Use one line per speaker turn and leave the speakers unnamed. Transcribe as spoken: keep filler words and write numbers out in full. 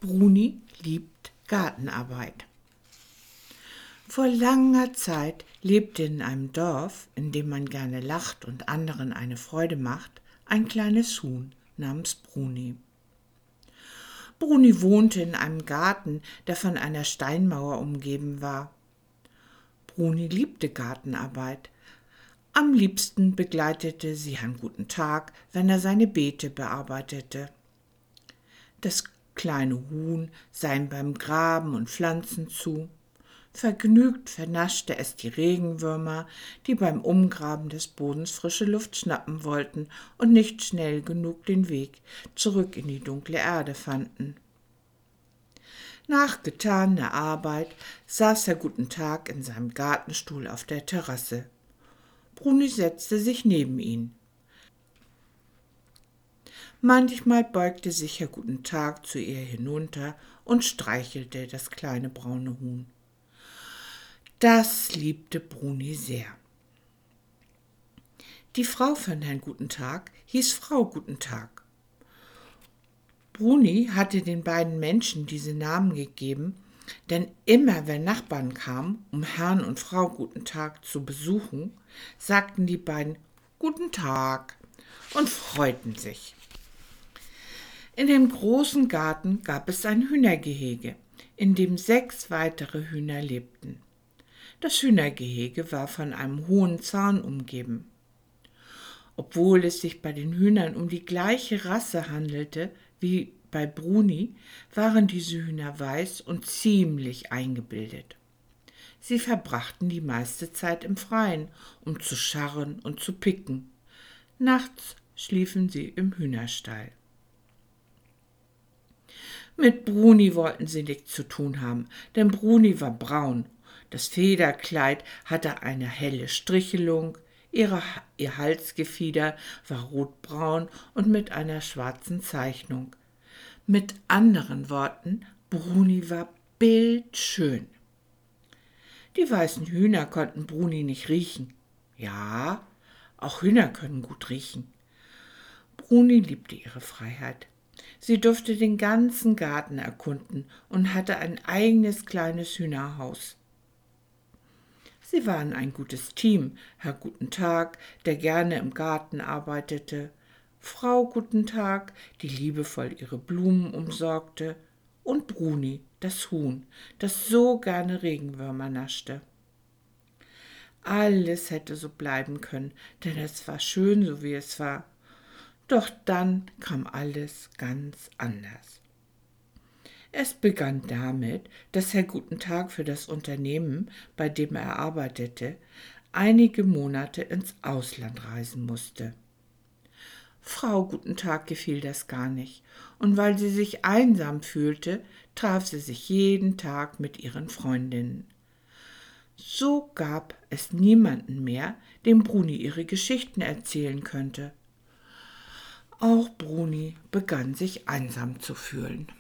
Bruni liebt Gartenarbeit. Vor langer Zeit lebte in einem Dorf, in dem man gerne lacht und anderen eine Freude macht, ein kleines Huhn namens Bruni. Bruni wohnte in einem Garten, der von einer Steinmauer umgeben war. Bruni liebte Gartenarbeit. Am liebsten begleitete sie Herrn Guten Tag, wenn er seine Beete bearbeitete. Das kleine Huhn sah ihm beim Graben und Pflanzen zu. Vergnügt vernaschte es die Regenwürmer, die beim Umgraben des Bodens frische Luft schnappen wollten und nicht schnell genug den Weg zurück in die dunkle Erde fanden. Nach getaner Arbeit saß Herr Guten Tag in seinem Gartenstuhl auf der Terrasse. Bruni setzte sich neben ihn. Manchmal beugte sich Herr Guten Tag zu ihr hinunter und streichelte das kleine braune Huhn. Das liebte Bruni sehr. Die Frau von Herrn Guten Tag hieß Frau Guten Tag. Bruni hatte den beiden Menschen diese Namen gegeben, denn immer wenn Nachbarn kamen, um Herrn und Frau Guten Tag zu besuchen, sagten die beiden Guten Tag und freuten sich. In dem großen Garten gab es ein Hühnergehege, in dem sechs weitere Hühner lebten. Das Hühnergehege war von einem hohen Zaun umgeben. Obwohl es sich bei den Hühnern um die gleiche Rasse handelte wie bei Bruni, waren diese Hühner weiß und ziemlich eingebildet. Sie verbrachten die meiste Zeit im Freien, um zu scharren und zu picken. Nachts schliefen sie im Hühnerstall. Mit Bruni wollten sie nichts zu tun haben, denn Bruni war braun. Das Federkleid hatte eine helle Strichelung, ihre, ihr Halsgefieder war rotbraun und mit einer schwarzen Zeichnung. Mit anderen Worten, Bruni war bildschön. Die weißen Hühner konnten Bruni nicht riechen. Ja, auch Hühner können gut riechen. Bruni liebte ihre Freiheit. Sie durfte den ganzen Garten erkunden und hatte ein eigenes kleines Hühnerhaus. Sie waren ein gutes Team, Herr Guten Tag, der gerne im Garten arbeitete, Frau Guten Tag, die liebevoll ihre Blumen umsorgte, und Bruni, das Huhn, das so gerne Regenwürmer naschte. Alles hätte so bleiben können, denn es war schön, so wie es war. Doch dann kam alles ganz anders. Es begann damit, dass Herr Guten Tag für das Unternehmen, bei dem er arbeitete, einige Monate ins Ausland reisen musste. Frau Guten Tag gefiel das gar nicht, und weil sie sich einsam fühlte, traf sie sich jeden Tag mit ihren Freundinnen. So gab es niemanden mehr, dem Bruni ihre Geschichten erzählen könnte. Auch Bruni begann sich einsam zu fühlen.